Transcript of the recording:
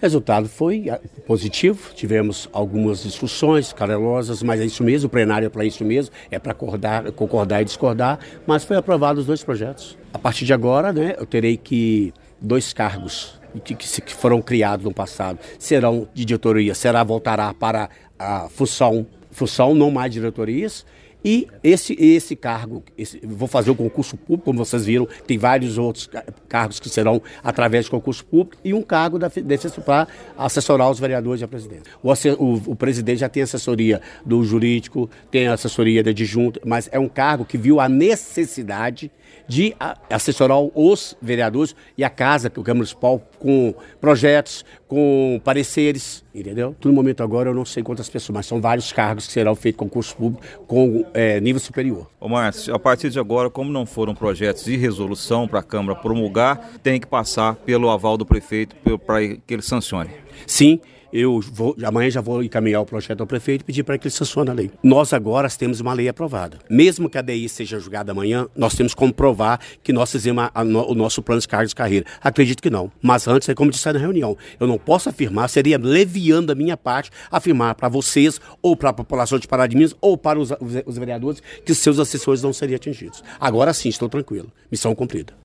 resultado foi positivo, tivemos algumas discussões calorosas, mas é isso mesmo, o plenário é para isso mesmo, é para concordar e discordar, mas foi aprovado os 2 projetos. A partir de agora, né, eu terei que 2 cargos que foram criados no passado serão de diretoria, voltará para a função não mais diretorias. E esse cargo, vou fazer o concurso público, como vocês viram, tem vários outros cargos que serão através de concurso público, e um cargo da defesa para assessorar os vereadores e a presidência. O presidente já tem assessoria do jurídico, tem assessoria da adjunta, mas é um cargo que viu a necessidade de assessorar os vereadores e a Casa, que o Câmara Municipal, com projetos, com pareceres, entendeu? No momento agora eu não sei quantas pessoas, mas são vários cargos que serão feitos concurso público com nível superior. Ô Márcio, a partir de agora, como não foram projetos de resolução para a Câmara promulgar, tem que passar pelo aval do prefeito para que ele sancione. Sim. Amanhã já vou encaminhar o projeto ao prefeito e pedir para que ele sancione a lei. Nós agora temos uma lei aprovada. Mesmo que a DI seja julgada amanhã, nós temos como provar que nós fizemos o nosso plano de cargos de carreira. Acredito que não. Mas antes, como disse na reunião, eu não posso afirmar, seria leviando da minha parte, afirmar para vocês, ou para a população de Pará de Minas, ou para os vereadores, que seus assessores não seriam atingidos. Agora sim, estou tranquilo. Missão cumprida.